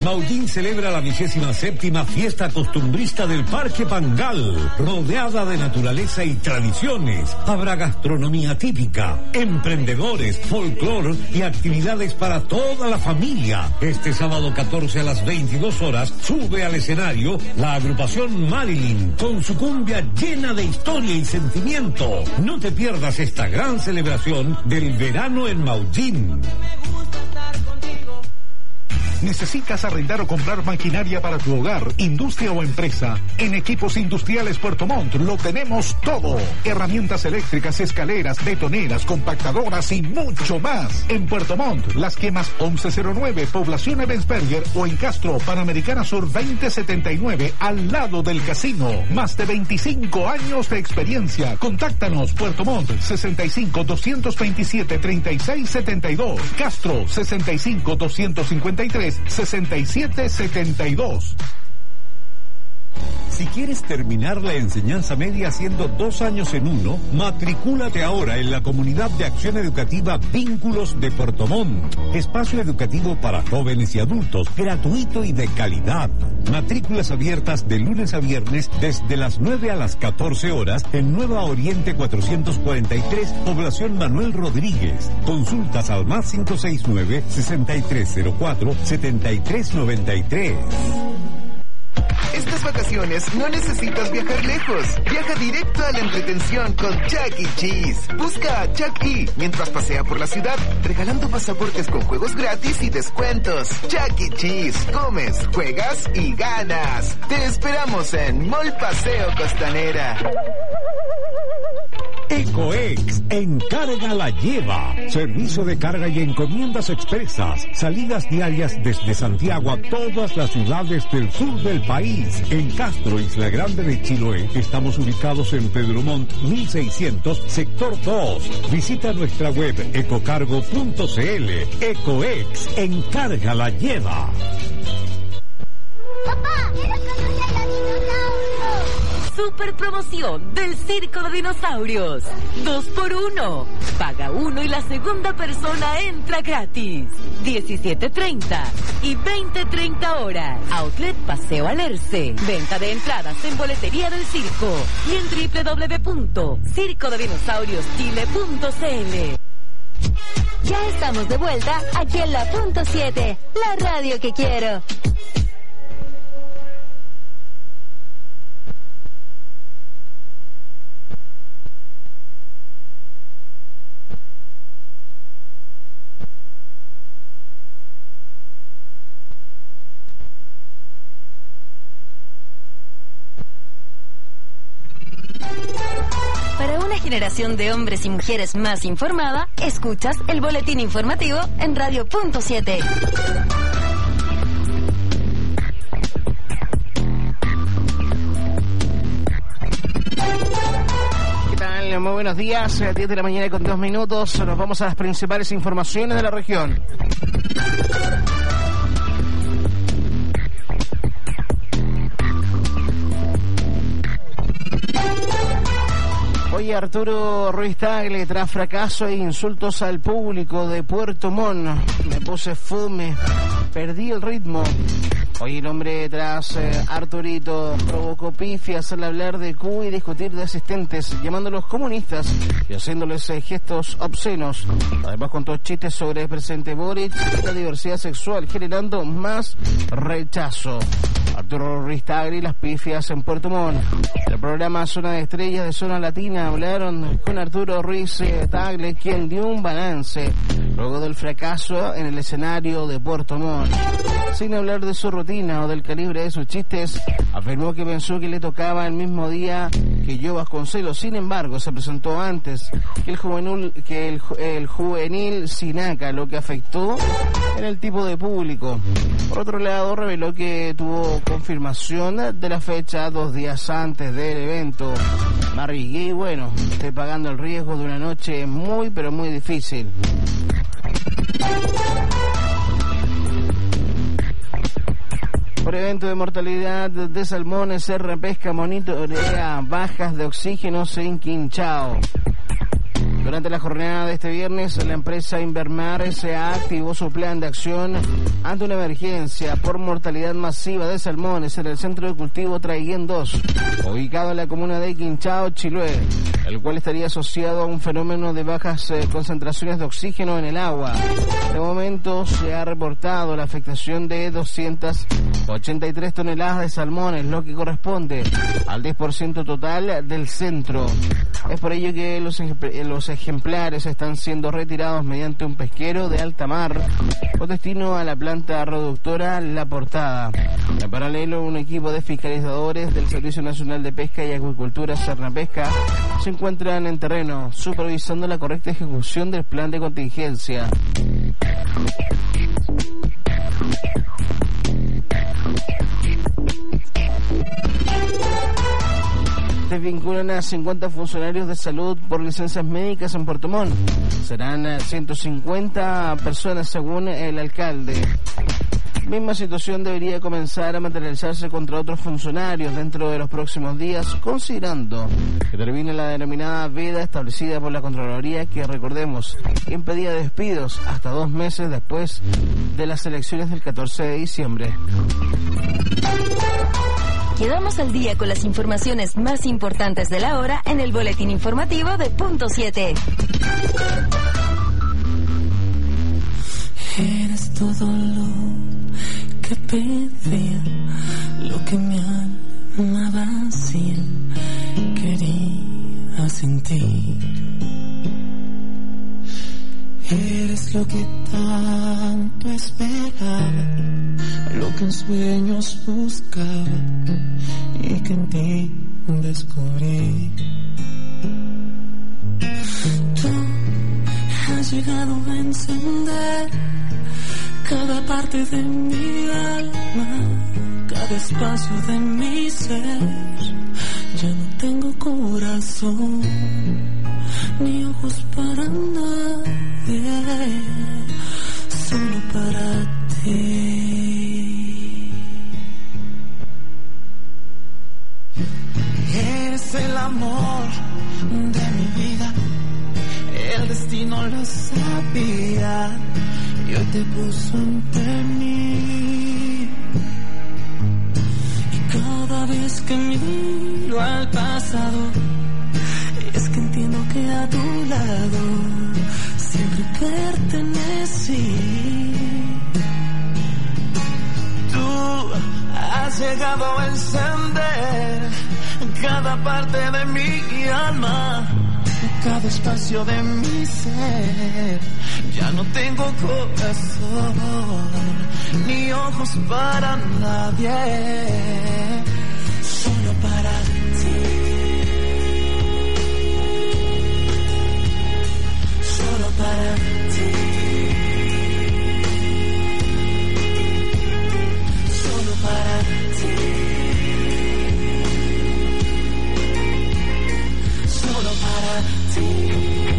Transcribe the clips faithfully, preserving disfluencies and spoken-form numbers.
Maullín celebra la vigésima séptima fiesta costumbrista del Parque Pangal, rodeada de naturaleza y tradiciones. Habrá gastronomía típica, emprendedores, folclor y actividades para toda la familia. Este sábado catorce a las veintidós horas sube al escenario la agrupación Marilyn con su cumbia llena de historia y sentimiento. No te pierdas esta gran celebración del verano en Maullín. ¿Necesitas arrendar o comprar maquinaria para tu hogar, industria o empresa? En Equipos Industriales Puerto Montt lo tenemos todo. Herramientas eléctricas, escaleras, betoneras, compactadoras y mucho más. En Puerto Montt, Las Quemas once cero nueve, Población Ebensberger, o en Castro, Panamericana Sur veinte setenta y nueve, al lado del casino. Más de veinticinco años de experiencia. Contáctanos, Puerto Montt, sesenta y cinco, doscientos veintisiete, treinta y seis setenta y dos. Castro, sesenta y cinco, doscientos cincuenta y tres, sesenta y siete setenta y dos. Si quieres terminar la enseñanza media haciendo dos años en uno, matricúlate ahora en la Comunidad de Acción Educativa Vínculos de Puerto Montt. Espacio educativo para jóvenes y adultos, gratuito y de calidad. Matrículas abiertas de lunes a viernes desde las nueve a las catorce horas en Nueva Oriente cuatrocientos cuarenta y tres, Población Manuel Rodríguez. Consultas al más cinco seis nueve, sesenta y tres cero cuatro, setenta y tres noventa y tres. Estas vacaciones no necesitas viajar lejos. Viaja directo a la entretención con Chuck E. Cheese. Busca a Chuck E. mientras pasea por la ciudad, regalando pasaportes con juegos gratis y descuentos. Chuck E. Cheese. Comes, juegas y ganas. Te esperamos en Mall Paseo Costanera. Ecoex, encarga la lleva. Servicio de carga y encomiendas expresas. Salidas diarias desde Santiago a todas las ciudades del sur del país. En Castro, Isla Grande de Chiloé, estamos ubicados en Pedro Montt mil seiscientos, sector dos. Visita nuestra web ecocargo punto cl. Ecoex, encarga la lleva. Papá, quiero conocer a los dinosaurios. Super promoción del Circo de Dinosaurios. Dos por uno. Paga uno y la segunda persona entra gratis. diecisiete treinta y veinte treinta horas. Outlet Paseo Alerce. Venta de entradas en boletería del circo y en doble u doble u doble u punto circo de dinosaurios chile punto c l. Ya estamos de vuelta aquí en la punto siete, la radio que quiero. Para una generación de hombres y mujeres más informada, escuchas el boletín informativo en radio punto siete. ¿Qué tal? Muy buenos días, diez de la mañana con dos minutos. Nos vamos a las principales informaciones de la región. Hoy Arturo Ruiz Tagle, tras fracaso e insultos al público de Puerto Montt, me puse fome, perdí el ritmo. Hoy el hombre tras eh, Arturito provocó pifias al hablar de Cuba y discutir de asistentes, llamándolos comunistas y haciéndoles eh, gestos obscenos. Además contó chistes sobre el presidente Boric y la diversidad sexual, generando más rechazo. Arturo Ruiz Tagle y las pifias en Puerto Montt. El programa Zona de Estrellas de Zona Latina hablaron con Arturo Ruiz Tagle, quien dio un balance luego del fracaso en el escenario de Puerto Montt. Sin hablar de su rutina o del calibre de sus chistes, afirmó que pensó que le tocaba el mismo día que Joe Vasconcelos. Sin embargo, se presentó antes que el juvenil, que el, el juvenil Sinaca, lo que afectó en el tipo de público. Por otro lado, reveló que tuvo confirmación de la fecha dos días antes del evento. Marvin Gaye, bueno, estoy pagando el riesgo de una noche muy, pero muy difícil. Por evento de mortalidad de salmones, R Pesca monitorea bajas de oxígeno en Quinchao. Durante la jornada de este viernes, la empresa Invermar se activó su plan de acción ante una emergencia por mortalidad masiva de salmones en el centro de cultivo Traiguén dos, ubicado en la comuna de Quinchao, Chiloé, el cual estaría asociado a un fenómeno de bajas eh, concentraciones de oxígeno en el agua. De momento se ha reportado la afectación de doscientas ochenta y tres toneladas de salmones, lo que corresponde al diez por ciento total del centro. Es por ello que los, los ejemplares están siendo retirados mediante un pesquero de alta mar con destino a la planta reductora La Portada. En paralelo, un equipo de fiscalizadores del Servicio Nacional de Pesca y Acuicultura, Cernapesca, se encuentran en terreno supervisando la correcta ejecución del plan de contingencia. Desvinculan a cincuenta funcionarios de salud por licencias médicas en Puerto Montt. Serán ciento cincuenta personas según el alcalde. Misma situación debería comenzar a materializarse contra otros funcionarios dentro de los próximos días, considerando que termine la denominada veda establecida por la Contraloría, que, recordemos, impedía despidos hasta dos meses después de las elecciones del catorce de diciembre. Quedamos al día con las informaciones más importantes de la hora en el boletín informativo de Punto siete. Eres todo lo que pedía, lo que mi alma vacía quería sentir. Eres lo que tanto esperaba, lo que en sueños buscaba y que en ti descubrí. Tú has llegado a encender cada parte de mi alma, cada espacio de mi ser. Ya no tengo corazón ni ojos para nadie, solo para ti. Eres el amor de mi vida, el destino lo sabía y hoy te puso ante mí. Y cada vez que miro al pasado, es que entiendo que a tu lado siempre pertenecí. Tú has llegado a encender cada parte de mi alma, cada espacio de mi ser. Ya no tengo corazón ni ojos para nadie, solo para ti. Solo para ti, solo para ti, solo para ti.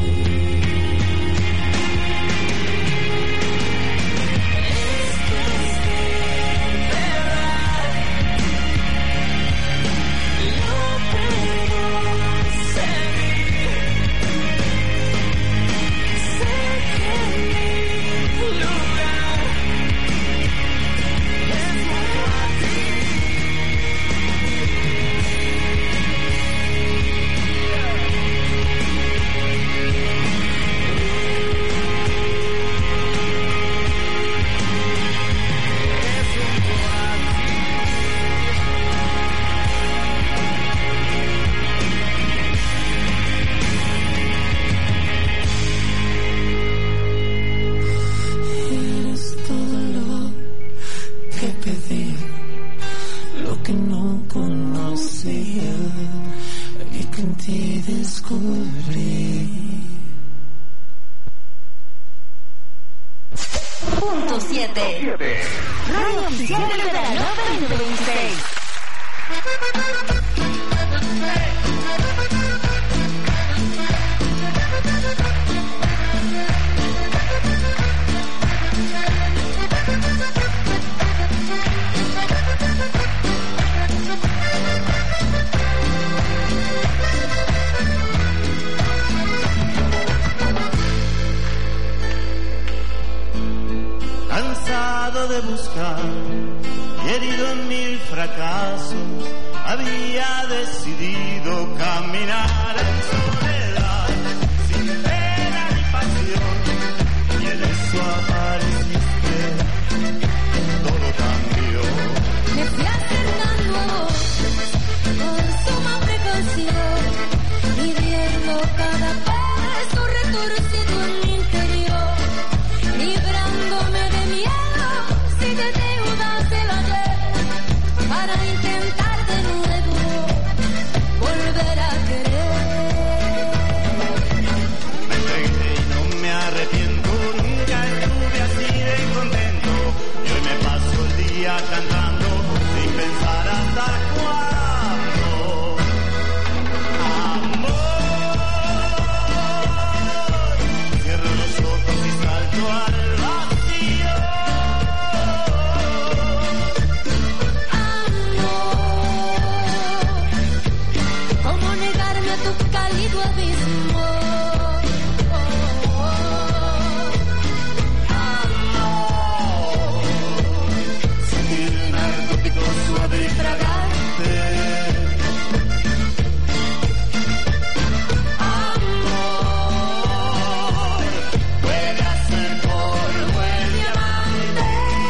Punto siete. Radio Oficial del Verano veinte veintiséis. perdido en mil fracasos, había decidido caminar en soledad, sin pena ni pasión, y en eso apareciste, todo cambió. Me fui acercando a vos, con suma precaución, midiendo cada paso retorcido en mi interior, librándome de miedo, si de deudas del ayer, para intentar de nuevo volver a querer. Me entregué y no me arrepiento, nunca estuve así de contento, y hoy me paso el día cantando sin pensar hasta cuándo. Amor, cierro los ojos y salto al vacío. ¿Cómo negarme a tu cálido abismo? Sentir el narcótico suave y fragante. Amor, puede hacer polvo el diamante.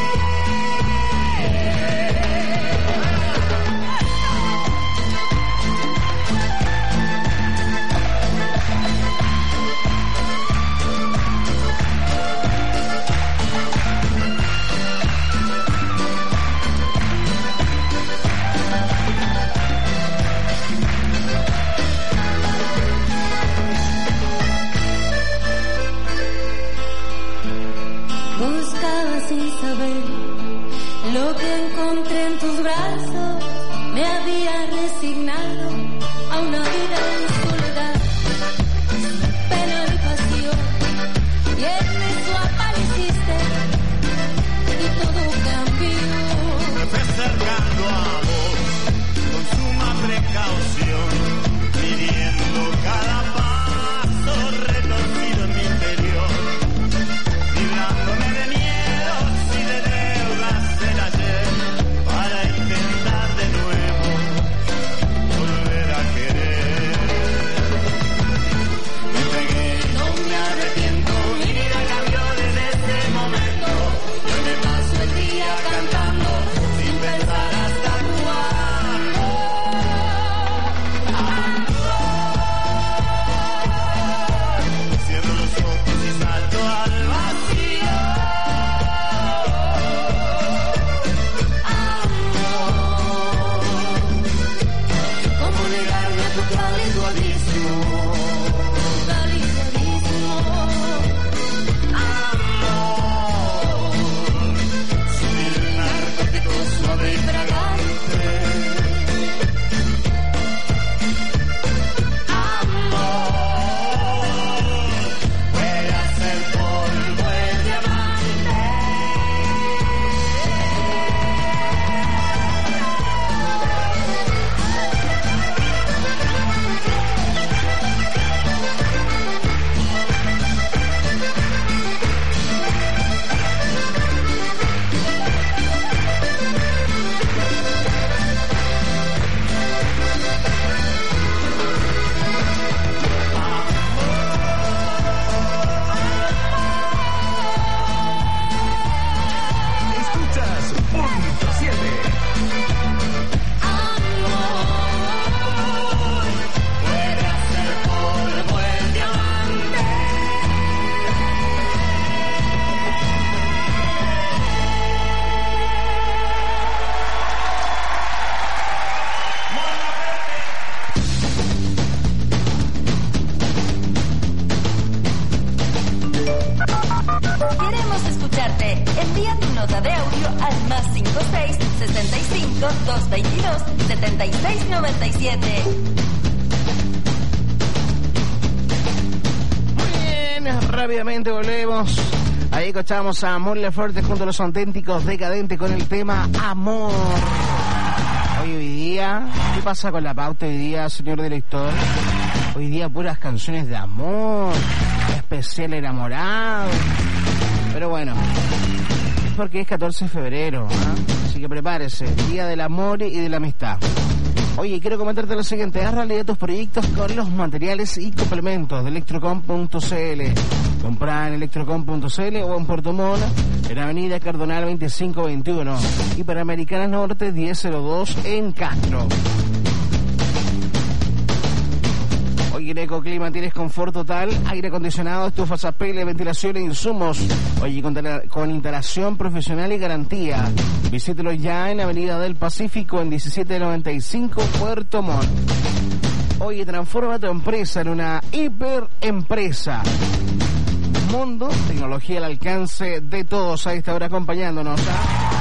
Buscaba sin saber lo que encontré en tus brazos. Me había resignado a una vida en soledad, sin pena ni pasión, y en eso apareciste y todo cambió. Me fui acercando a vos con suma precaución, midiendo cada paso retorcido en mi interior, librándome de miedos y de deudas del ayer, para intentar de nuevo volver a querer. Me entregué y no me arrepiento, mi vida cambió desde ese momento, y hoy me paso el día cantando sin pensar hasta cuándo. Cierro los ojos y salto al vacío. ¿Cómo negarme a tu cálido abismo? Cálido abismo. Sentir el narcótico suave y fragante. Amor, puede hacer polvo el diamante. Escuchas punto siete. Amor, Puede hacer polvo el diamante. Queremos escucharte. Envía tu nota de audio al más cincuenta y seis, sesenta y cinco, doscientos veintidós, setenta y seis noventa y siete. Muy bien, rápidamente volvemos. Ahí escuchamos a Mon Laferte junto a los auténticos decadentes con el tema Amor. Hoy, hoy día, ¿qué pasa con la pauta hoy día, señor director? Hoy día puras canciones de amor, especial enamorado. Pero bueno, es porque es catorce de febrero, ¿eh? Así que prepárese, Día del Amor y de la Amistad. Oye, quiero comentarte lo siguiente: haz realidad tus proyectos con los materiales y complementos de electrocom punto c l. Comprá en electrocom punto c l o en Puerto Montt, en Avenida Cardonal veinticinco veintiuno y Panamericana Norte diez cero dos en Castro. Oye, en Ecoclima tienes confort total, aire acondicionado, estufas a pele, ventilación e insumos. Oye, con, con instalación profesional y garantía. Visítelo ya en Avenida del Pacífico en diecisiete noventa y cinco, Puerto Montt. Oye, transforma tu empresa en una hiperempresa. Mundo, tecnología al alcance de todos. A esta hora acompañándonos. ¿Ah?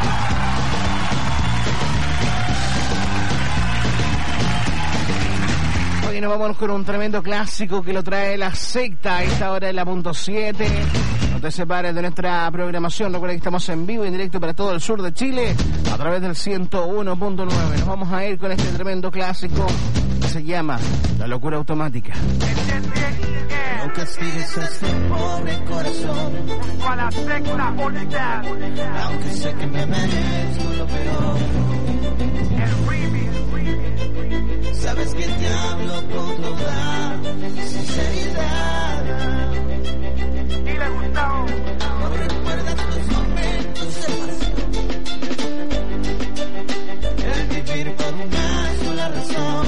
Hoy nos vamos con un tremendo clásico que lo trae La Secta a esta hora de la punto siete. No te separes de nuestra programación. Recuerda que estamos en vivo y en directo para todo el sur de Chile a través del ciento uno punto nueve. Nos vamos a ir con este tremendo clásico que se llama La Locura Automática. No castigues a este pobre corazón, a La Secta Voltaire, aunque sé que me merezco lo peor. El remix. Sabes que te hablo con toda sinceridad. Y le gustó. No recuerdas los momentos de pasión, el vivir por una sola razón.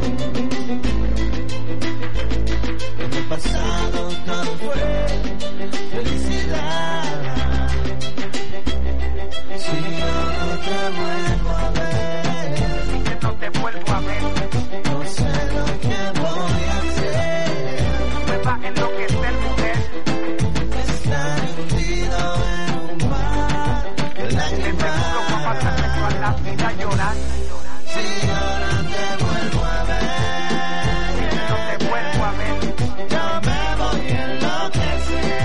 En el pasado todo fue felicidad. Si yo no te vuelvo a ver, no te vuelvo a ver. no sé lo que voy a hacer. Me va a enloquecer, mujer. Estar hundido en un mar de Te lágrimas. seguro va a pasarme toda la vida llorando. Si ahora te vuelvo a ver, No te vuelvo a ver. yo me voy a enloquecer.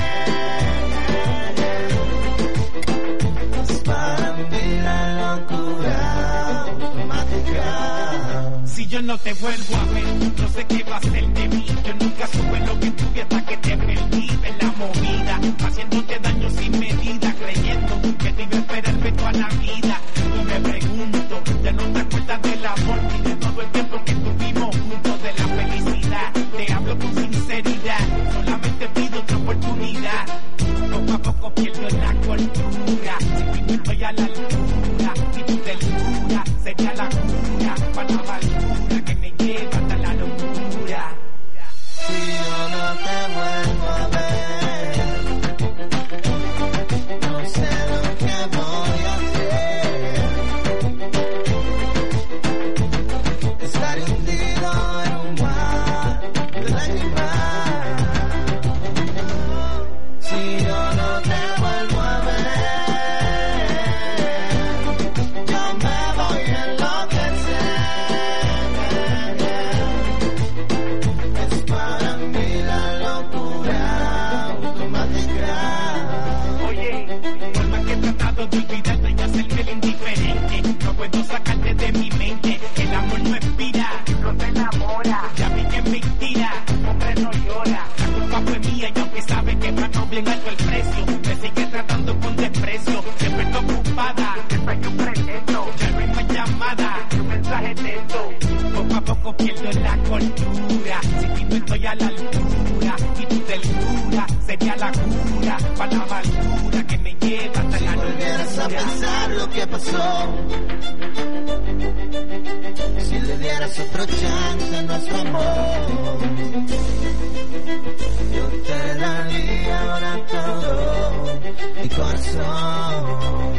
Es para mí la locura automática. Si yo no te vuelvo a ver, no sé qué va a ser de mí. Yo nunca supe lo que tuve hasta que te perdí en la movida, haciéndote daño sin medida, creyendo que te iba a esperarme toda la vida. Y me pregunto, ya no te acuerdas del amor ni de todo el tiempo que tuvimos juntos, de la felicidad. Te hablo con sinceridad, solamente pido otra oportunidad. Poco a poco pierdo la cordura, si no estoy a la altura, y tu ternura sería la cura para la amargura que me lleva hasta la locura. Si yo no te vuelvo a ver, no sé lo que voy a hacer. Estar hundido en un mar de lágrimas. Si yo no te vuelvo a ver, yo me voy a enloquecer. Es para mí la locura automática. Oye, por más que he tratado de olvidarte y hacerme el indiferente, no puedo sacarte de mi mente. El amor no expira, No te enamora. ya vi que es mentira. Hombre no llora. La culpa fue mía y aunque sabe que pagó bien alto el precio, me sigue tratando con desprecio. Siempre está ocupada, Esto hay un pretexto. ya no hay más llamada. Un mensaje texto. Poco a poco pierdo la cordura, si no estoy a la altura, y tu ternura sería la cura para la amargura que me lleva hasta la Volvieras a locura. pensar lo que pasó, si le dieras otro chance a nuestro amor, yo te daría ahora todo mi corazón.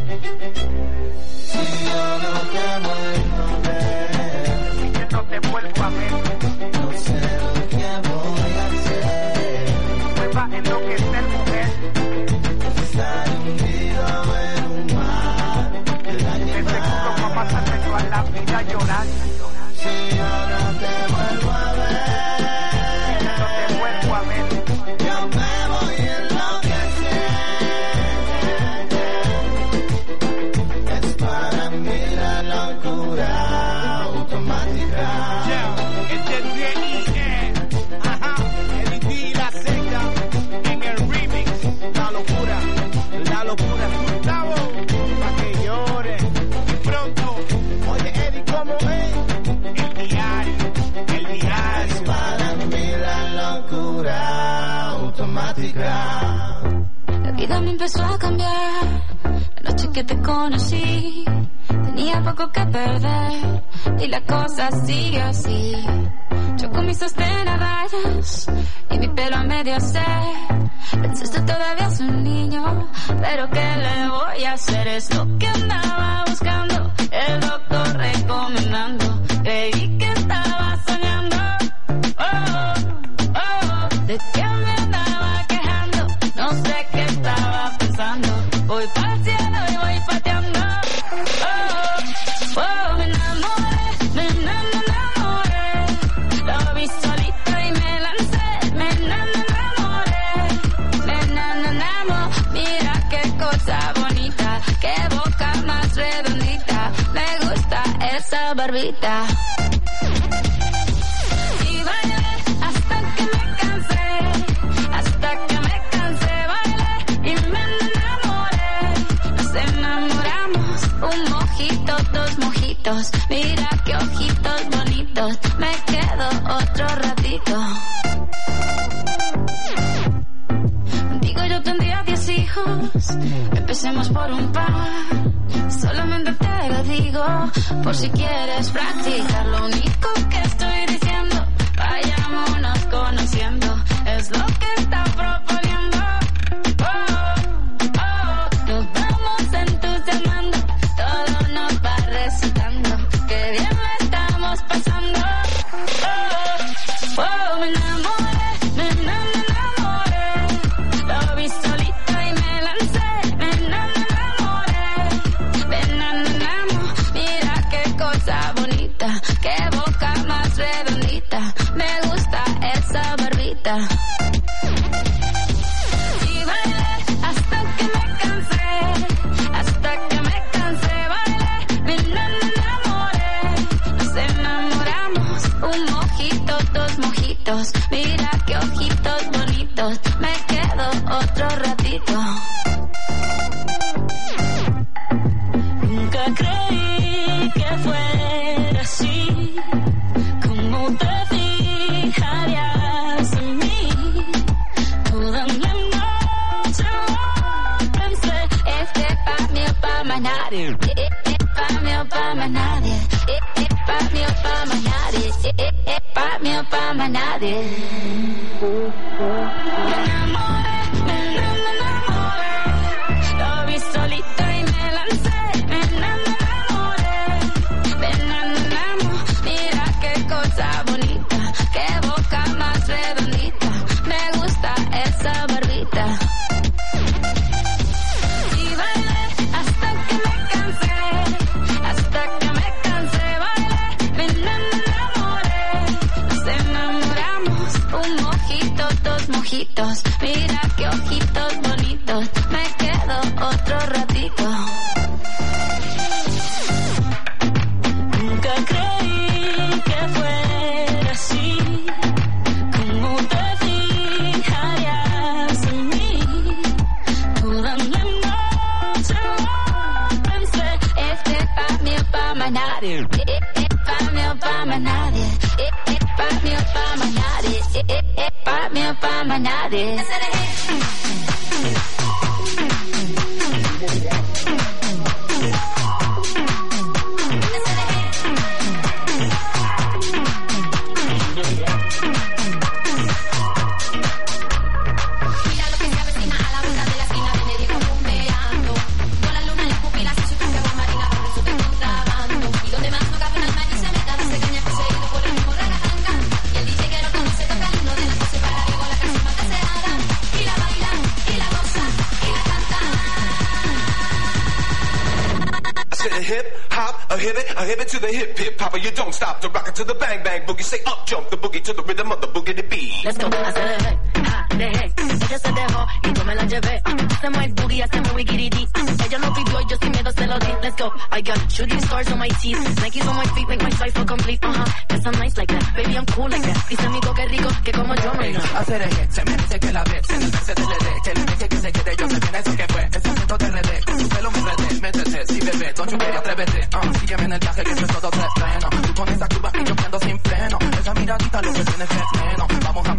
Si yo no te vuelvo a ver, No te vuelvo a ver. no sé lo que voy a hacer. Me va a enloquecer, mujer. Estar hundido en un mar de Te seguro va a lágrimas. pasarme toda la vida llorando. Si yo no te vuelvo a ver, No te vuelvo a ver. yo me voy a enloquecer. Es para mí la locura automática. Yeah, este es D I E, ajá, el D y La Secta en el remix, la locura, la locura, Gustavo, pa' que llore. que te conocí, tenía poco que perder y la cosa sigue así. Yo con mi sostén a rayas y mi pelo a medio se. Pensaste todavía es un niño, pero ¿qué le voy a hacer? Es lo que andaba buscando, el doctor recomendando. Creí que estaba soñando, oh, oh, de que me andaba quejando. No sé qué estaba pensando, voy para el cielo y voy pateando. Oh, oh, me enamoré, me enamoré, lo vi solito y me lancé. Me enamoré, me enamoré, mira qué cosa bonita, qué boca más redondita, me gusta esa barbita. Y bailé hasta que me cansé, hasta que me cansé, bailé y me enamoré. Nos enamoramos, un mojito, dos mojitos, mira qué ojitos bonitos, me quedo otro ratito. Contigo yo tendría diez hijos, empecemos por un par. Solamente te lo digo, por si quieres practicar. Lo único que estoy diciendo, vayámonos conociendo, es lo que está proponiendo. Oh, oh, nos vamos entusiasmando, todo nos va recitando, que bien lo estamos pasando. Oh, oh, me enamoré, me enamoré, lo vi solito y me lancé. Me enamoré, me enamoré, mira qué cosa bonita, qué boca más redondita, me gusta esa barbita. Y bailé hasta que me cansé, hasta que me cansé, bailé, me enamoré. Nos enamoramos, un mojito, dos mojitos, mira qué ojitos bonitos, me quedo otro ratito. Nunca creí que fuera así, como te fijarías en mí. Toda la noche lo pensé, este pa' mí o pa' más nadie, eh, eh, pa' mí o pa' más nadie, eh, eh, pa' mí o pa' más nadie, eh, eh, eh, pa' mí o pa' más nadie. Me enamoré, me enamoré, lo vi solito y me lancé. Me enamoré, me enamoré, mira qué cosa bonita, qué boca más redondita, me gusta esa barbita. Y bailé hasta que me cansé, hasta que me cansé, bailé, me enamoré. Nos enamoramos, un mojito, dos mojitos, mira qué ojitos bonitos, me quedo otro ratito. Nunca creí que fuera así, como te fijarías en mí. Toda la noche lo pensé, este pa' mí o pa' más nadie, eh, eh, pa' mí o pa' más nadie, eh, eh, pa' mí o pa' más nadie, eh, eh, eh, pa' mí o pa' más nadie. A hip it, a hip it to the hip hip hopper. You don't stop to rock it to the bang bang boogie. Say up jump the boogie to the rhythm of the boogie to beat. Let's go, hacer el ja, dejé, ella se dejó y yo me la llevé. Hacemos el boogie, hacemos wiggy-dee. Ella lo pidió y yo sin miedo se lo di. Let's go, I got shooting stars on my teeth, Nikes on my feet make my cipher complete. Uh huh, yes I'm nice like that, baby I'm cool like that. Dice amigo que rico, que como yo no. Hacer el hit, se me dice que la ve, se me dice de le que le deje que se quede, yo sé bien eso que fue. Ese acento de R D, con su pelo me enredé, métete, si bebé, don't you dare atrévete. Uh, sígueme en el viaje que eso es todo terreno. Tú con esa curva y yo prendo sin freno. Esa miradita lo que tiene es veneno. Vamos a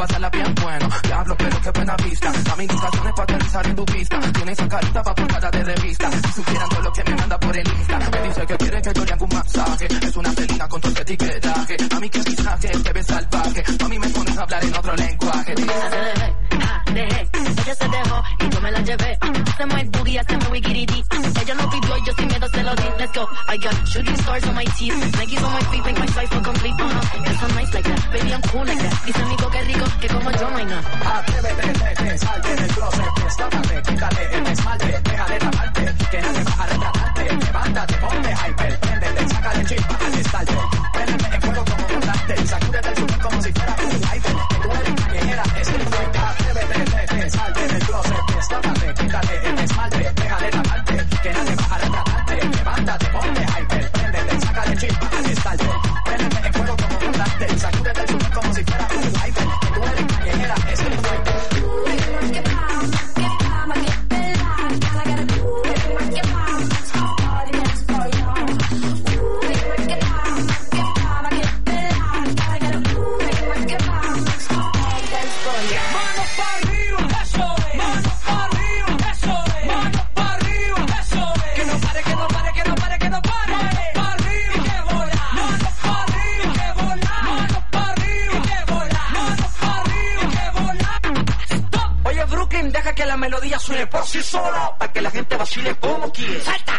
pasarla bien bueno. Diablo, pero qué buena vista. Dame indicaciones para aterrizar en tu pista. Tiene esa carita pa' portada de revista. Si supieran todo lo que me manda por el Insta. Me dice que quiere que yo le haga un masaje. Es una felina con todo ese etiquetaje. A mí que mensaje, te ves salvaje. A mí me pones a hablar en otro lenguaje. Ella se dejé, ah, dejé. Ella se dejó y yo me la llevé. Hacemos el boogie, hacemos wigiriti. Ella lo pidió y yo sin miedo se lo di. Let's go. I got shooting stars on my teeth. Nikes on my feet, make my life more complete. Uh-huh. It's so nice like that. Baby, I'm cool like that. Dice Nico que rico, que como yo no hay nada. Atrévete, te salte del closet, destápate, quítate el esmalte, déjale taparte, que nadie va a retratarte. Levántate, ponte hyper, préndete, sácale chispa al estarte. Préndete en fuego como un lácter, sacúdete el sudor como si fuera un hyper. Que tú eres callejera, es el fuerte. Atrévete, te, te salte del closet, destápate, quítate el esmalte, déjale taparte, que nadie va a retratarte. Levántate, ponte hyper, préndete, sácale chispa al estarte. Préndete en fuego como un lácter, sacúdete el sudor como si fuera un hyper. Que tú eres callejera, es el fuerte. Deja que la melodía suene por sí sola, para que la gente vacile como quiere. ¡Salta!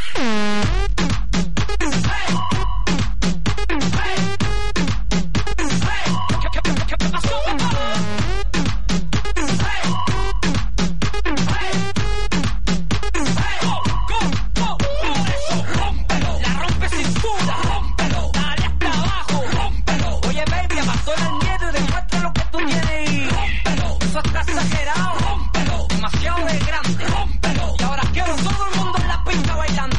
Bailando.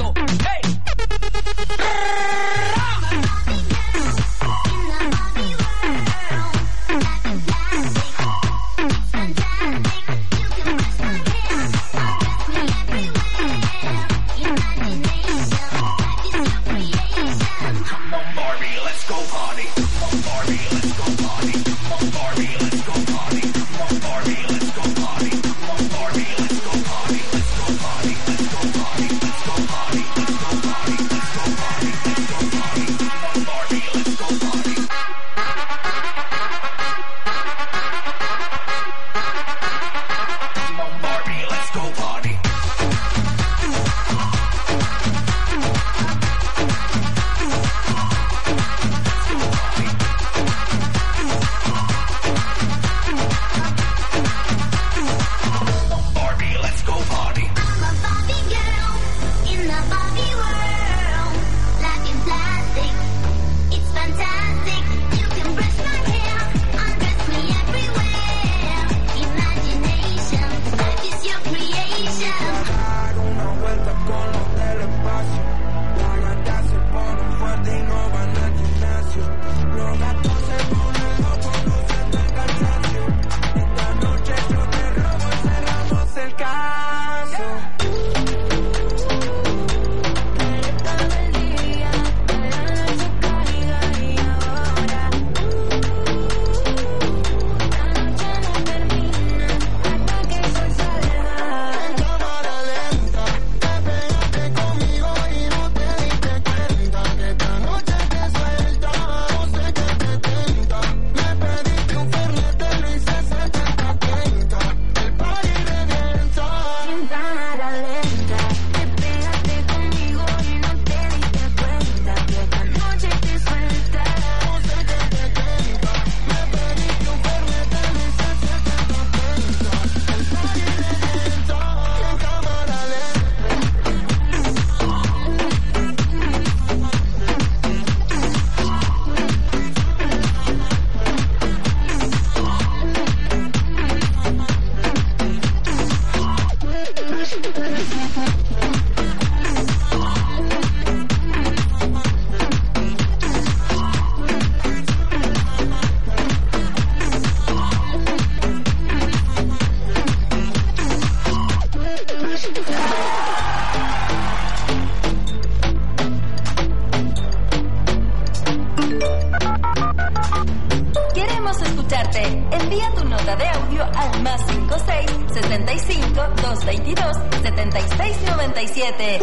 Envía tu nota de audio al más cinco seis, sesenta y cinco, doscientos veintidós, setenta y seis noventa y siete.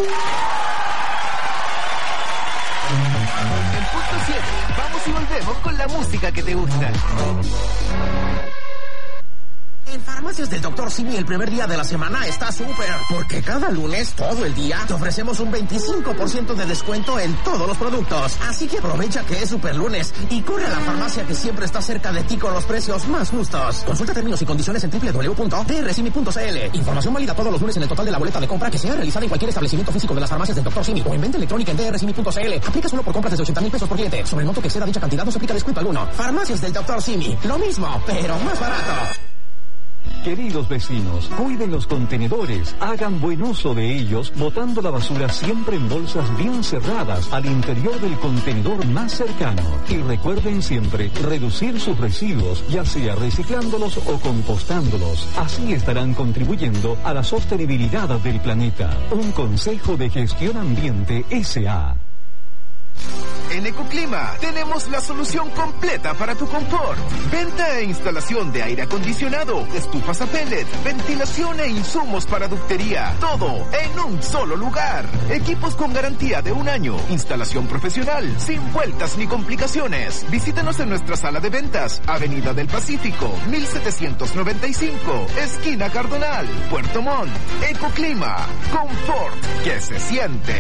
En punto siete, vamos y volvemos con la música que te gusta. En Farmacias del doctor Simi el primer día de la semana está súper, porque cada lunes, todo el día, te ofrecemos un veinticinco por ciento de descuento en todos los productos. Así que aprovecha que es super lunes y corre a la farmacia que siempre está cerca de ti con los precios más justos. Consulta términos y condiciones en doble u doble u doble u punto d r simi punto c l. Información válida todos los lunes en el total de la boleta de compra que sea realizada en cualquier establecimiento físico de las Farmacias del doctor Simi o en venta electrónica en d r simi punto c l. Aplica solo por compras desde ochenta mil pesos por cliente. Sobre el monto que exceda dicha cantidad no se aplica descuento alguno. Farmacias del doctor Simi. Lo mismo, pero más barato. Queridos vecinos, cuiden los contenedores, hagan buen uso de ellos, botando la basura siempre en bolsas bien cerradas al interior del contenedor más cercano. Y recuerden siempre reducir sus residuos, ya sea reciclándolos o compostándolos. Así estarán contribuyendo a la sostenibilidad del planeta. Un consejo de Gestión Ambiente S A En Ecoclima tenemos la solución completa para tu confort. Venta e instalación de aire acondicionado, estufas a pellet, ventilación e insumos para ductería. Todo en un solo lugar. Equipos con garantía de un año. Instalación profesional, sin vueltas ni complicaciones. Visítanos en nuestra sala de ventas, Avenida del Pacífico, mil setecientos noventa y cinco, esquina Cardonal, Puerto Montt. Ecoclima, confort que se siente.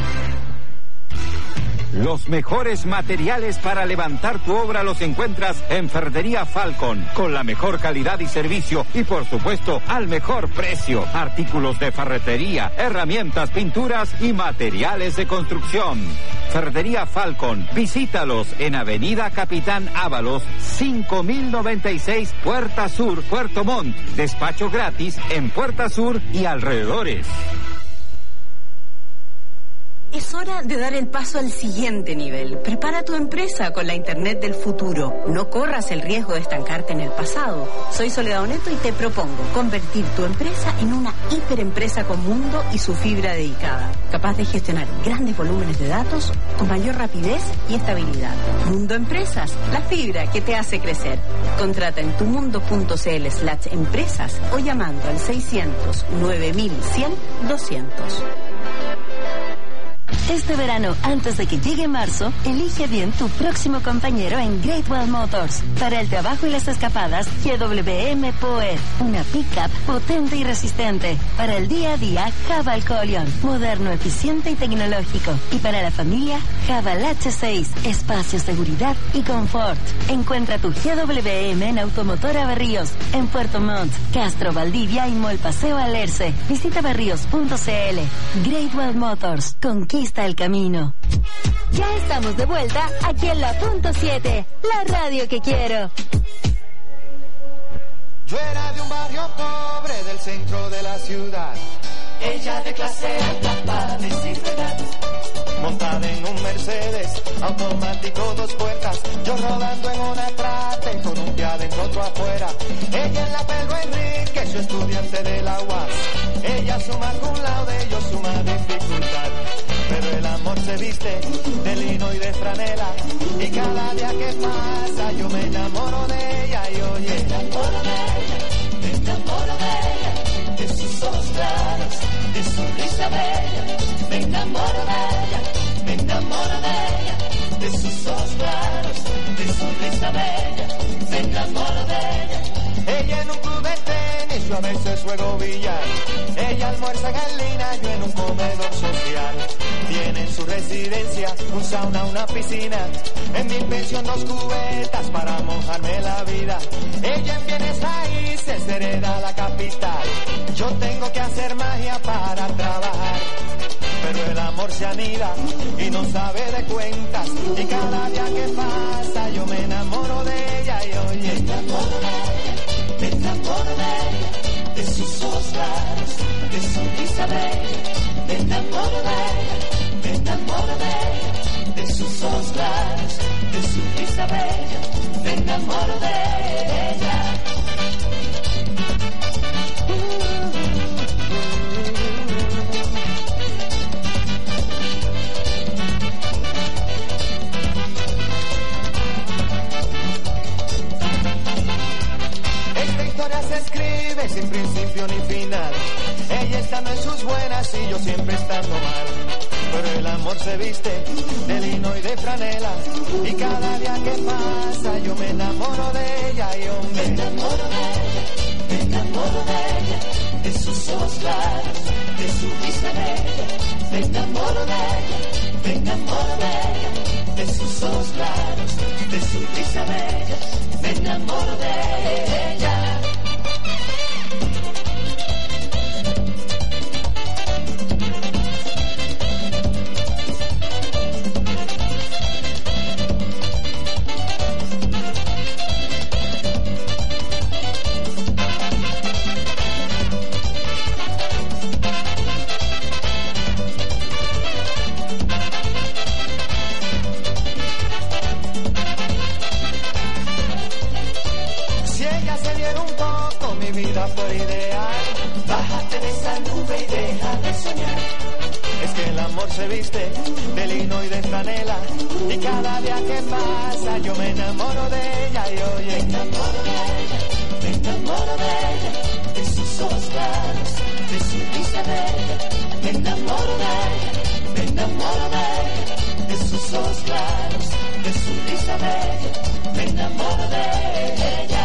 Los mejores materiales para levantar tu obra los encuentras en Ferretería Falcon, con la mejor calidad y servicio y por supuesto al mejor precio. Artículos de ferretería, herramientas, pinturas y materiales de construcción. Ferretería Falcon, visítalos en Avenida Capitán Ábalos, cinco mil noventa y seis, Puerta Sur, Puerto Montt. Despacho gratis en Puerta Sur y alrededores. Es hora de dar el paso al siguiente nivel. Prepara tu empresa con la Internet del futuro. No corras el riesgo de estancarte en el pasado. Soy Soledad Oneto y te propongo convertir tu empresa en una hiperempresa con mundo y su fibra dedicada, capaz de gestionar grandes volúmenes de datos con mayor rapidez y estabilidad. Mundo Empresas, la fibra que te hace crecer. Contrata en tumundo.cl slash empresas o llamando al seiscientos, nueve mil cien, doscientos. Este verano, antes de que llegue marzo, elige bien tu próximo compañero en Great Wall Motors. Para el trabajo y las escapadas, G W M Power, una pickup potente y resistente. Para el día a día, Haval Colion, moderno, eficiente y tecnológico. Y para la familia, Haval H seis, espacio, seguridad y confort. Encuentra tu G W M en Automotora Berríos, en Puerto Montt, Castro, Valdivia y Mall Paseo Alerce. Visita berríos punto c l. Great Wall Motors, conquista el camino. Ya estamos de vuelta aquí en la punto siete, la radio que quiero. Yo era de un barrio pobre del centro de la ciudad. Ella de clase alta para decir verdad. Montada en un Mercedes, automático dos puertas. Yo rodando en una trate con un pie adentro otro afuera. Ella en la Pedro Enrique, su estudiante de la U A S. Ella suma cum laude, yo suma dificultad. Pero el amor se viste de lino y de franela. Y cada día que pasa yo me enamoro de ella. Y oye, me enamoro de ella, me enamoro de ella. De sus ojos claros, de su risa bella. Me enamoro de ella, me enamoro de ella. De sus ojos claros, de su risa bella. Me enamoro de ella. Ella en un club de tenis, yo a veces juego billar. Ella almuerza en línea, yo en un comedor social. Tiene en su residencia un sauna, una piscina. En mi pensión dos cubetas para mojarme la vida. Ella en bienes raíces hereda la capital. Yo tengo que hacer magia para trabajar. Pero el amor se anida y no sabe de cuentas. Y cada día que pasa yo me enamoro de ella. Y oye, me enamoro de ella, me enamoro de ella. De sus ojos claros, de su risa bella. Me enamoro de ella, me enamoro de ella. De sus ojos claros, de su risa bella. Me enamoro de ella. drogas y yo siempre estando mal. Pero el amor se viste de lino y de franela, y cada día que pasa yo me enamoro de ella y yo me enamoro de ella, me enamoro de ella, de sus ojos claros, de su risa bella, me enamoro de ella, me enamoro de ella, de sus ojos claros, de su risa bella, me enamoro de ella. Por ideal, bájate de esa nube y deja de soñar. Es que el amor se viste de lino y de franela, y cada día que pasa yo me enamoro de ella y oye, me enamoro de ella, me enamoro de ella, de sus ojos claros, de su risa bella, me enamoro de ella, me enamoro de ella, de sus ojos claros, de su risa bella, me enamoro de ella.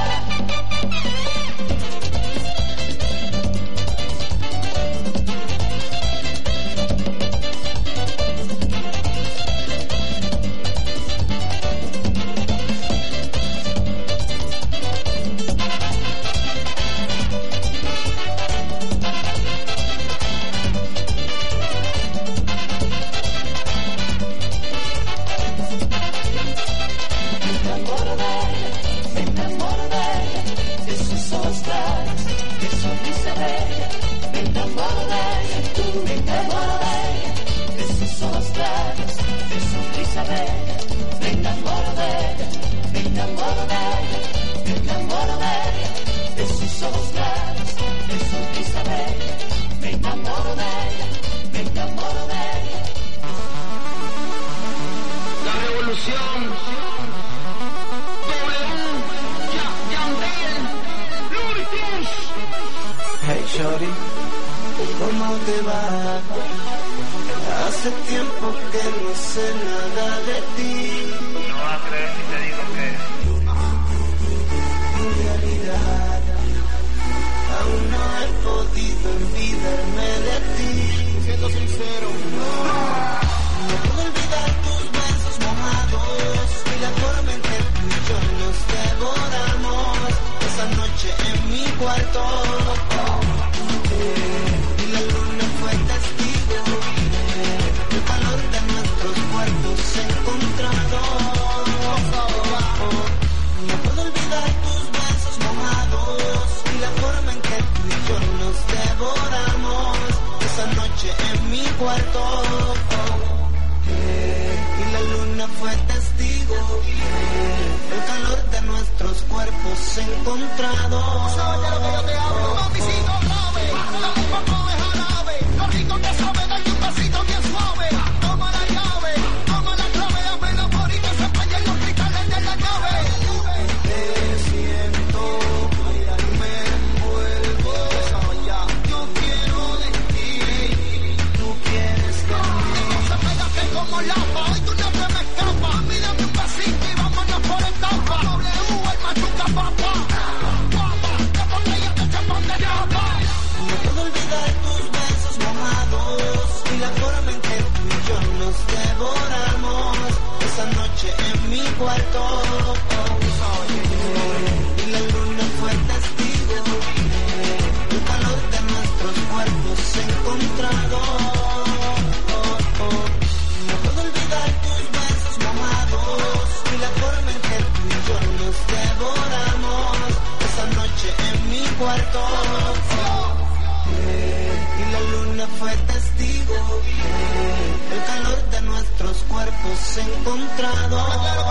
Hey shorty, ¿cómo te va? Hace tiempo que no sé nada de ti. No vas a creer si te digo que en realidad aún no he podido olvidarme de ti. Siendo sincero, no, no puedo olvidar tus besos mojados y la forma en que tú y yo nos devoramos esa noche en mi cuarto. Y la luna fue testigo, el calor de nuestros cuerpos encontrados. No puedo olvidar tus besos mojados y la forma en que tú y yo nos devoramos esa noche en mi cuarto. Y la luna fue testigo, el calor de nuestros cuerpos encontrados. Oye lo que yo te hablo, mamicito grave, dame un poco de jarabe, lo rico que sabe, dale un besito bien suave. Toma la llave, toma la clave, dame el amor y que se fallen los cristales de la llave. Te siento, me envuelvo, yo quiero de ti, tú quieres de mí. Entonces pégate como lava, hoy tú no te me escapas, mírame un besito y vámonos por etapa. W, el machuca papá. No puedo olvidar tus besos mojados y la forma en que tú y yo nos devoramos esa noche en mi cuarto. Y la luna fue testigo, el calor de nuestros cuerpos encontrados. No puedo olvidar tus besos mojados y la forma en que tú y yo nos devoramos esa noche en mi cuarto. Y la luna fue testigo, el calor de nuestros cuerpos encontrados.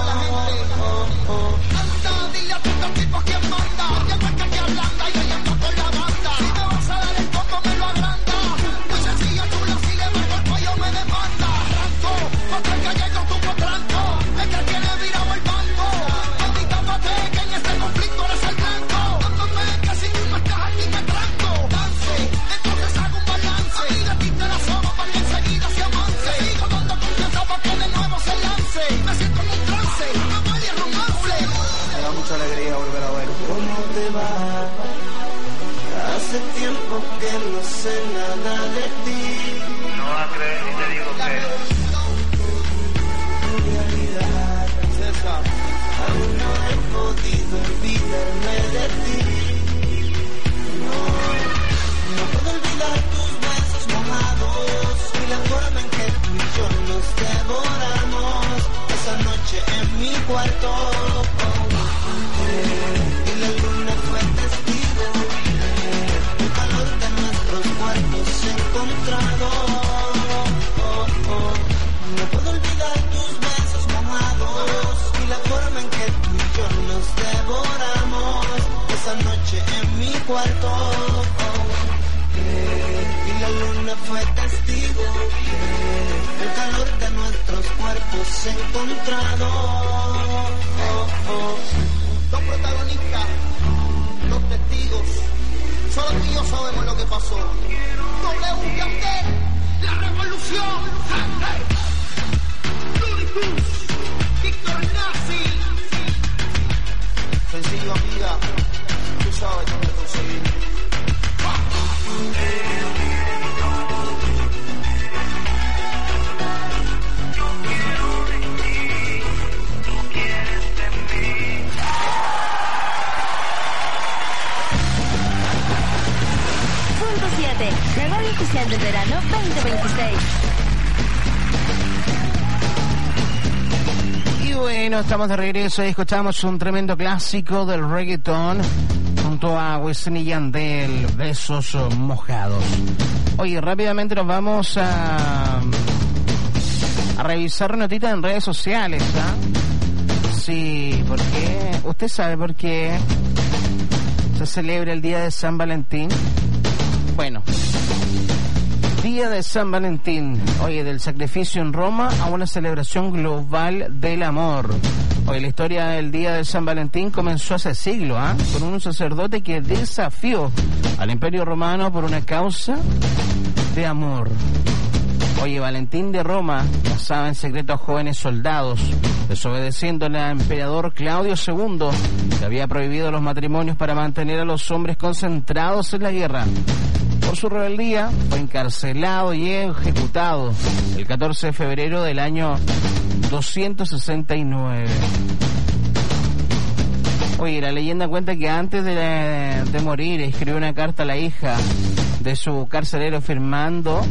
Anda, dile a tus tipos quién manda, que el que ablanda y ella anda con la banda. Si me vas a dar el combo me lo agranda, muy sencillo chula, si le bajo el cuello me demanda. Arranco, otra que llego tu potranco, el que tiene virado el banco. Ahorita mate que en este conflicto eres el blanco. Dándome que si tú no estás aquí me tranco. Dance, entonces hago un balance. A ti de ti porque no sé nada de ti. No vas a creer si te digo que En realidad, César, aún no he podido olvidarme de ti. No, no puedo olvidar tus besos mojados y la forma en que tú y yo nos devoramos esa noche en mi cuarto. Y la luna fue testigo, el calor de nuestros cuerpos encontrados. No puedo olvidar tus besos mojados y la forma en que tú y yo nos devoramos esa noche en mi cuarto. Y la luna fue testigo, el calor de nuestros cuerpos encontrados. Dos protagonistas, dos testigos, solo tú y yo sabemos lo que pasó. W Yandel, la revolución. Ludicruz, Víctor Nazi. Sencillo, amiga, tú sabes dónde conseguirme. La radio oficial del verano veinte veintiséis. Y bueno, estamos de regreso y escuchamos un tremendo clásico del reggaetón junto a Wisin y Yandel, Besos Mojados. Oye, rápidamente nos vamos a, a revisar notitas en redes sociales, ¿ah? Sí, porque usted sabe por qué se celebra el día de San Valentín. Bueno, día de San Valentín, oye, del sacrificio en Roma a una celebración global del amor. Oye, la historia del día de San Valentín comenzó hace siglos, ¿ah? ¿eh? Con un sacerdote que desafió al Imperio Romano por una causa de amor. Oye, Valentín de Roma casaba en secreto a jóvenes soldados, desobedeciendo al emperador Claudio segundo, que había prohibido los matrimonios para mantener a los hombres concentrados en la guerra. Por su rebeldía, fue encarcelado y ejecutado el catorce de febrero del año doscientos sesenta y nueve. Oye, la leyenda cuenta que antes de, de morir escribió una carta a la hija de su carcelero firmando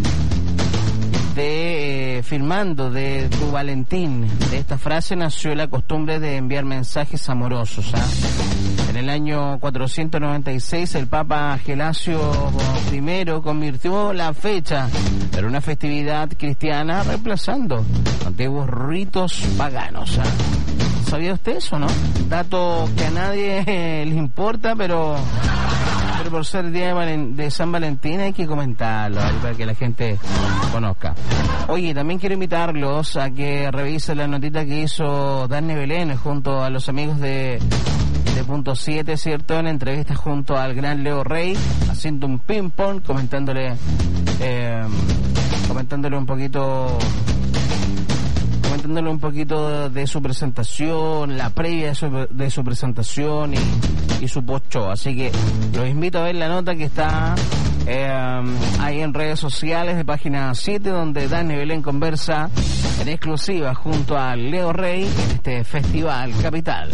de eh, firmando de tu Valentín. De esta frase nació la costumbre de enviar mensajes amorosos, ¿ah? En el año cuatrocientos noventa y seis el Papa Gelasio primero convirtió la fecha en una festividad cristiana, reemplazando antiguos ritos paganos, ¿ah? ¿Sabía usted eso, no? Dato que a nadie eh, le importa, pero pero por ser el día de, Valen, de San Valentín hay que comentarlo para que la gente conozca. Oye, también quiero invitarlos a que revisen la notita que hizo Dani Belén junto a los amigos de de Punto siete, ¿cierto? En entrevista junto al gran Leo Rey, haciendo un ping pong, comentándole eh, comentándole un poquito comentándole un poquito de su presentación, la previa de su, de su presentación y, y su post-show. Así que los invito a ver la nota que está eh, ahí en redes sociales de Página siete, donde Dani Belén conversa en exclusiva junto a Leo Rey en este Festival Capital.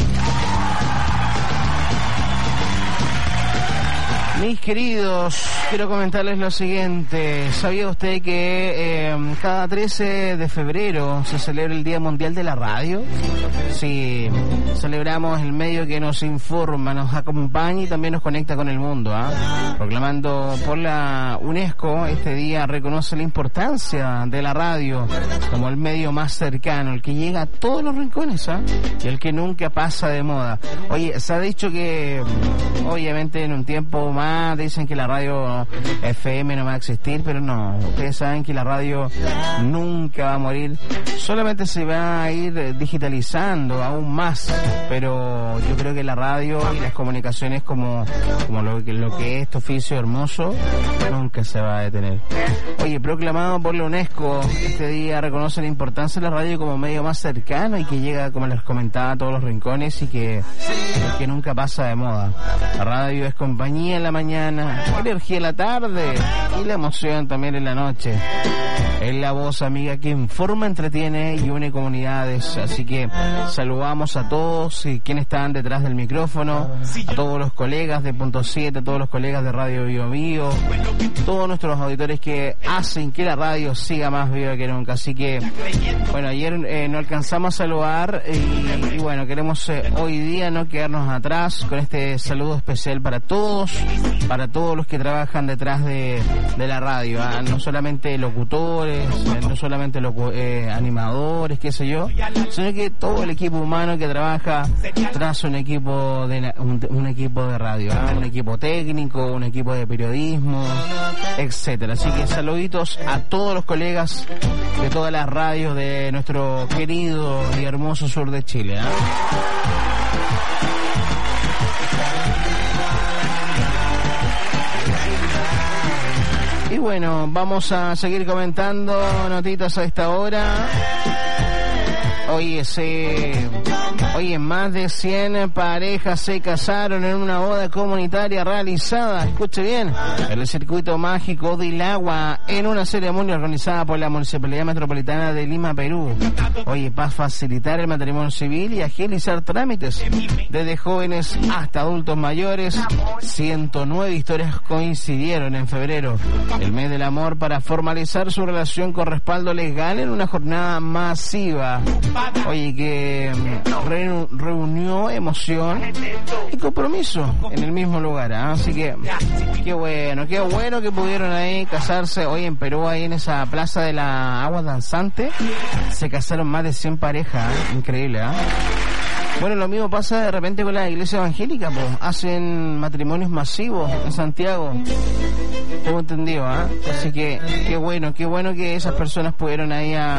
Mis queridos, quiero comentarles lo siguiente. ¿Sabía usted que eh, cada trece de febrero se celebra el Día Mundial de la Radio? Sí, celebramos el medio que nos informa, nos acompaña y también nos conecta con el mundo, ¿ah? Proclamando por la UNESCO, este día reconoce la importancia de la radio como el medio más cercano, el que llega a todos los rincones, ¿ah? Y el que nunca pasa de moda. Oye, se ha dicho que obviamente en un tiempo más dicen que la radio F M no va a existir, pero no, ustedes saben que la radio nunca va a morir, solamente se va a ir digitalizando aún más, pero yo creo que la radio y las comunicaciones como, como lo, que, lo que es este oficio hermoso nunca se va a detener. Oye, proclamado por la UNESCO, este día reconoce la importancia de la radio como medio más cercano y que llega, como les comentaba, a todos los rincones y que, que nunca pasa de moda. La radio es compañía en la mañana, energía en la tarde y la emoción también en la noche. Es la voz amiga que informa, entretiene y une comunidades. Así que saludamos a todos y quienes están detrás del micrófono, a todos los colegas de Punto siete, a todos los colegas de Radio Bio Bio, todos nuestros auditores que hacen que la radio siga más viva que nunca. Así que, bueno, ayer eh, no alcanzamos a saludar y, y bueno, queremos eh, hoy día no quedarnos atrás con este saludo especial para todos, para todos los que trabajan detrás de, de la radio, ¿eh? No solamente locutores, eh, no solamente locu eh, animadores, qué sé yo, sino que todo el equipo humano que trabaja tras un equipo de un, un equipo de radio, ¿eh? Un equipo técnico, un equipo de periodismo, etcétera. Así que saluditos a todos los colegas de todas las radios de nuestro querido y hermoso sur de Chile, ¿eh? Y bueno, vamos a seguir comentando notitas a esta hora. Hoy es, eh, hoy en más de cien parejas se casaron en una boda comunitaria realizada, escuche bien, en el circuito mágico del agua, en una ceremonia organizada por la Municipalidad Metropolitana de Lima, Perú. Oye, para facilitar el matrimonio civil y agilizar trámites desde jóvenes hasta adultos mayores, ciento nueve historias coincidieron en febrero, el mes del amor, para formalizar su relación con respaldo legal en una jornada masiva. Oye, que re reunió emoción y compromiso en el mismo lugar, ¿eh? Así que qué bueno, qué bueno que pudieron ahí casarse. Hoy en Perú, ahí en esa plaza de la agua danzante, se casaron más de cien parejas, ¿eh? Increíble, ¿eh? Bueno, lo mismo pasa de repente con la iglesia evangélica, pues hacen matrimonios masivos en Santiago, tengo entendido, ¿eh? Así que qué bueno, qué bueno que esas personas pudieron ahí a...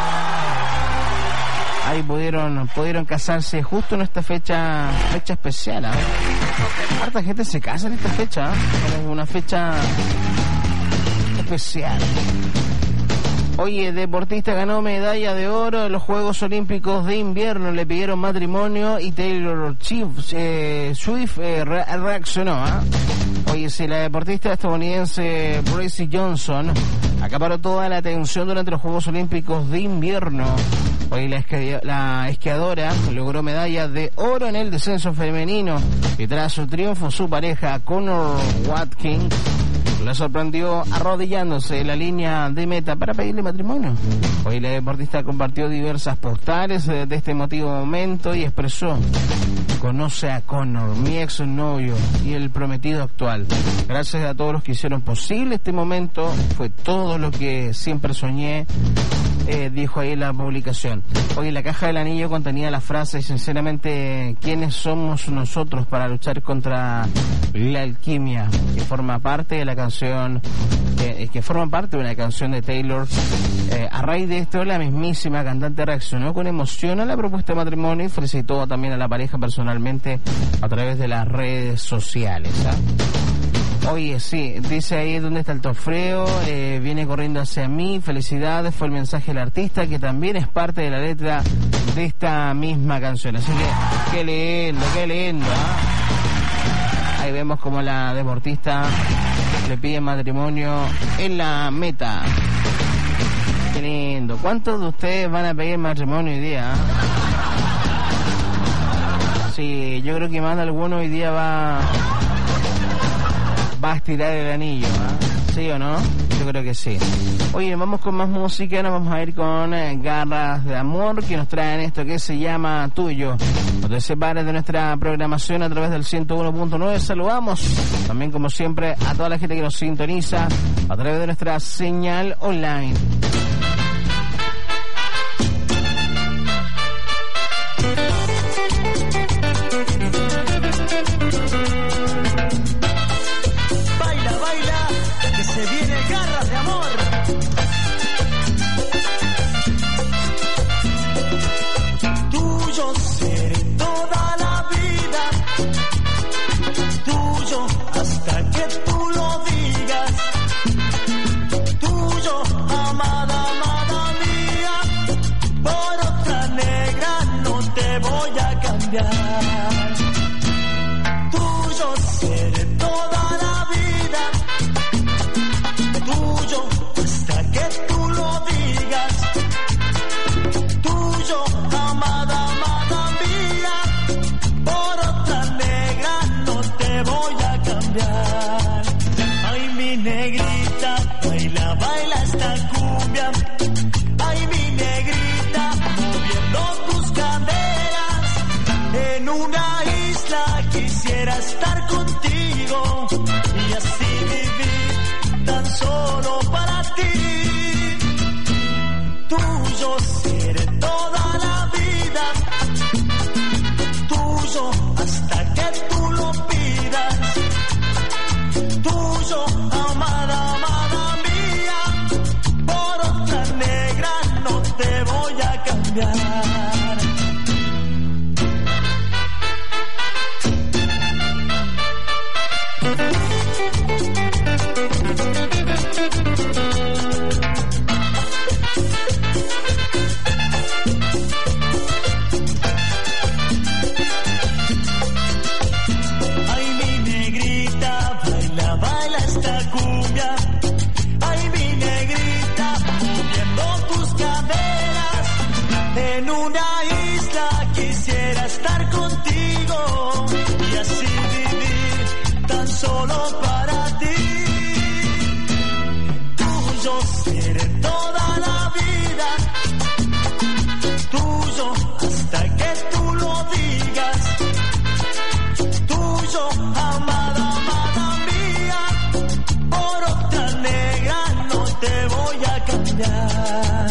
Ahí pudieron pudieron casarse justo en esta fecha fecha especial, ¿eh? Harta gente se casa en esta fecha, ¿eh? Es una fecha especial. Oye, deportista ganó medalla de oro en los Juegos Olímpicos de Invierno, le pidieron matrimonio y Taylor Swift, eh, Swift eh, re reaccionó, ¿eh? Oye, si la deportista estadounidense Bracy Johnson acaparó toda la atención durante los Juegos Olímpicos de Invierno. Hoy la, esqui la esquiadora logró medalla de oro en el descenso femenino y tras su triunfo su pareja Connor Watkins la sorprendió arrodillándose en la línea de meta para pedirle matrimonio. Hoy la deportista compartió diversas postales de, de este emotivo momento y expresó: conoce a Connor, mi ex novio y el prometido actual. Gracias a todos los que hicieron posible este momento, fue todo lo que siempre soñé, eh, dijo ahí en la publicación. Hoy la caja del anillo contenía la frase: sinceramente, ¿quiénes somos nosotros para luchar contra la alquimia? Que forma parte de la canción, eh, que forma parte de una canción de Taylor. Eh, a raíz de esto, la mismísima cantante reaccionó con emoción a la propuesta de matrimonio y felicitó también a la pareja personalmente a través de las redes sociales, ¿eh? Oye, sí, dice ahí: ¿dónde está el Tofreo? Eh, viene corriendo hacia mí, felicidades, fue el mensaje del artista, que también es parte de la letra de esta misma canción. Así que, qué lindo, qué lindo, ¿eh? Ahí vemos como la deportista le pide matrimonio en la meta. Qué lindo. ¿Cuántos de ustedes van a pedir matrimonio hoy día, eh? Sí, yo creo que más de alguno hoy día va... va a estirar el anillo, ¿eh? ¿Sí o no? Yo creo que sí. Oye, vamos con más música. Nos vamos a ir con eh, Garras de Amor, que nos traen esto que se llama Tuyo. No te separes de nuestra programación a través del ciento uno punto nueve. Saludamos también, como siempre, a toda la gente que nos sintoniza a través de nuestra señal online. Tuyo seré toda la cambiar. En una isla quisiera estar contigo y así vivir tan solo para ti. Tuyo seré toda la vida, tuyo hasta que tú lo digas. Tuyo, amada, amada mía, por otra negra no te voy a cambiar.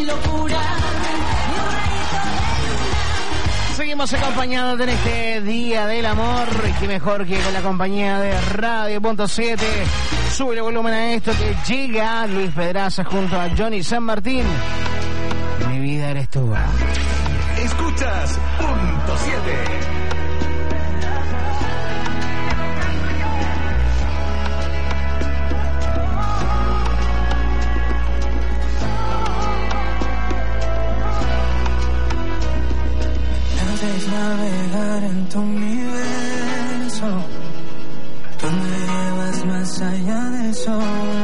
locura. Seguimos acompañados en este Día del Amor. Y qué mejor que con la compañía de Radio Punto siete. Sube el volumen a esto que llega Luis Pedraza junto a Johnny San Martín. Mi vida eres tú. Escuchas Punto siete. Navegar en tu universo, donde llevas más allá del sol.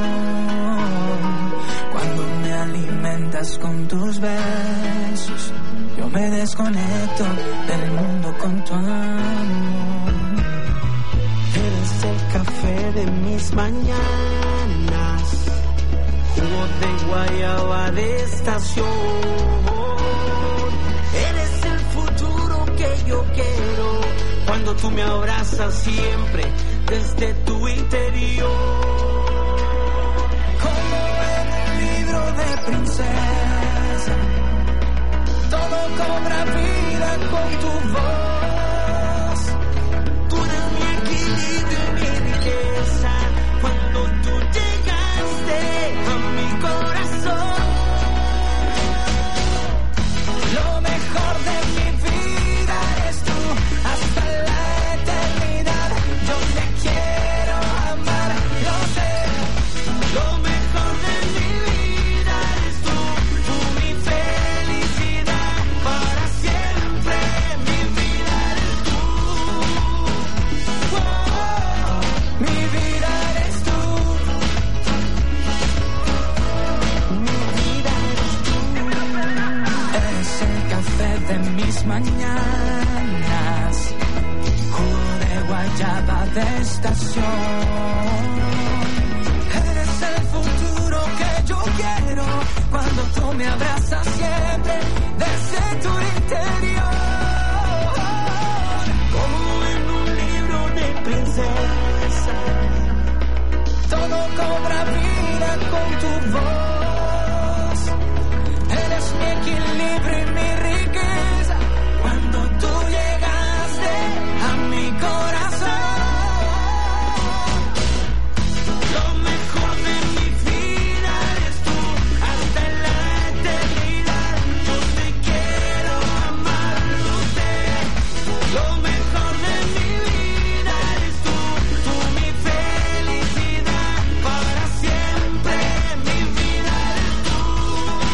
Cuando me alimentas con tus besos, yo me desconecto del mundo con tu amor. Eres el café de mis mañanas, jugo de guayaba de estación. Yo quiero cuando tú me abrazas siempre desde tu interior. Como en un libro de princesa, todo cobra vida con tu voz. Tú eres mi equilibrio y mi riqueza. Cuando tú llegaste a mi corazón, lo mejor de mi vida eres tú, hasta la eternidad. Yo te quiero amar, lo sé. Lo mejor de mi vida eres tú, tú mi felicidad para siempre. Mi vida eres tú. Oh, mi vida eres tú. Mi vida eres tú. Eres el café de mis mañanas, jugo de guayaba de estación. Eres el futuro que yo quiero cuando tú me abrazas siempre desde tu interior. Como en un libro de princesa, todo cobra vida con tu voz.